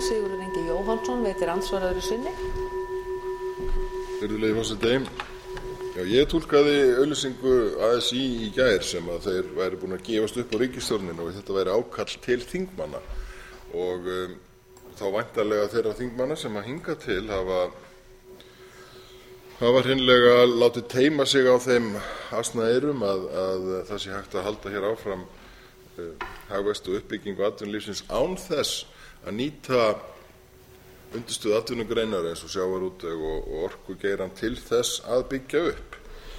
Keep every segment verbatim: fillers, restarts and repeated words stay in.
Sigurður Ingi Jóhannsson veitir andsvar öðru sinni. Virðulegi forseti. Já, ég túlkaði auglýsingu A S í í gær sem að þeir væri búin að gefast upp á ríkisstjórnina og þetta væri ákall til þingmanna og um, þá væntanlega þeirra þingmanna sem að hinga til hafa hafa hreinlega látið teyma sig á þeim asnaeyrum að, að það sé hægt að halda hér áfram uh, hagvöxt og uppbyggingu atvinnulífsins án þess að nýta undirstöðu atvinnugreinar eins og sjávarútveg og, og orkugeirann til þess að byggja upp.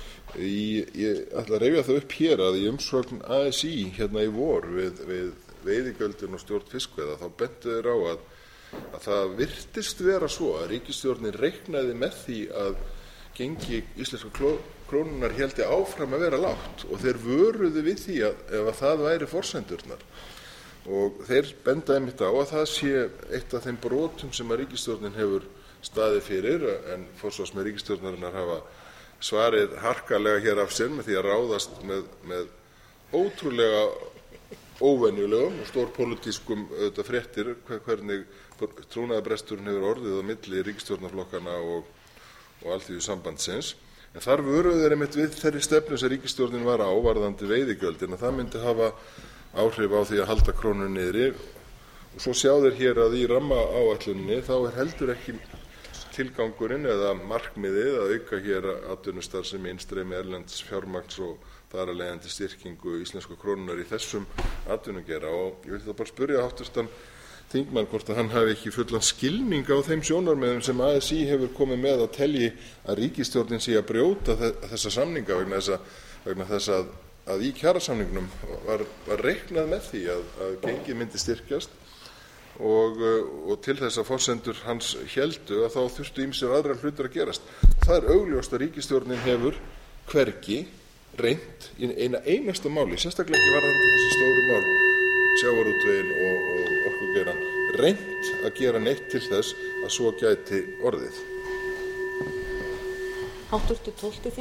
Í, ég ætla að rifja það upp hér að í umsögn A S í hérna í vor við, við veiðigjöldin og stjórn fiskveiða þá bentu þeir á að, að það virtist vera svo að ríkisstjórnin reiknaði með því að gengi íslenska krónunnar héldi áfram að vera lágt og þeir vöruðu við því að ef að það væri forsendurnar. Og þeir benda einmitt á að það sé eitt af þeim brotum sem að ríkisstjórnin hefur staðið fyrir en forsvarsmenn ríkisstjórnarinnar hafa svarið harkalega hér af sér með því að ráðast með, með ótrúlega óvenjulegum og stórpólitískum auðvitað fréttir hvernig trúnaðarbresturinn hefur orðið á milli ríkisstjórnarflokkana og, og Alþýðusambandsins. En þar vöruðu þeir einmitt við þeirri stefnu sem ríkisstjórnin var á varðandi veiðigjöldin að það myndi hafa áhrif á því að halda krónunni niðri og svo sjá þeir hér að í rammaáætluninni þá er heldur ekki tilgangurinn eða markmiðið að auka hér atvinnustarfsemi innstreymi erlends fjármagns og þar af leiðandi styrkingu íslensku krónunnar í þessum atvinnugeira og ég vil þá bara spyrja háttvirtan þingmann hvort að hann hafi ekki fullan skilning á þeim sjónarmiðum sem A S í hefur komið með að telji að ríkisstjórnin sé að brjóta þessa samninga vegna þess að, vegna þess að að í kjarasamningnum var, var reiknað með því að, að gengið myndi styrkjast og, og til þess að forsendur hans héldu að þá þurftu ýmsir aðrar hlutir að gerast. Það er augljóst að ríkisstjórnin hefur hvergi reynt í eina einasta máli, sérstaklega ekki varðandi þessi stóru mál, sjávarútveginn og, og orkugeirann, reynt að gera neitt til þess að svo gæti orðið. Háttvirtur tólfti